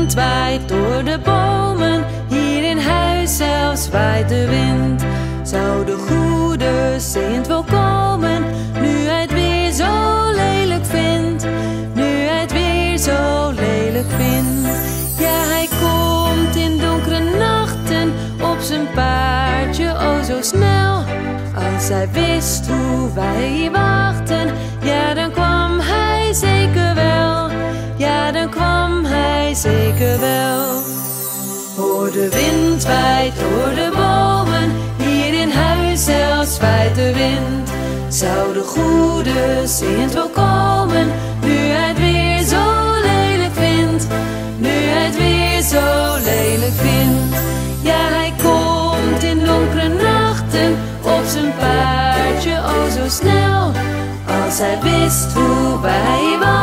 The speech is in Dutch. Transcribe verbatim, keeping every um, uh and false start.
wind waait door de bomen, hier in huis zelfs waait de wind. Zou de goede Sint wel komen, nu hij het weer zo lelijk vindt, nu hij het weer zo lelijk vindt. Ja, hij komt in donkere nachten op zijn paardje, oh zo snel. Als hij wist hoe wij hier wachten, ja dan kwam hij zeker wel, ja dan kwam hij zeker wel. Hoor de wind waait door de bomen, hier in huis zelfs waait de wind. Zou de goede Sint wel komen, nu hij het weer zo lelijk vindt, nu hij het weer zo lelijk vindt. Ja, hij komt in donkere nachten op zijn paardje, oh zo snel. Als hij wist hoe wij waren.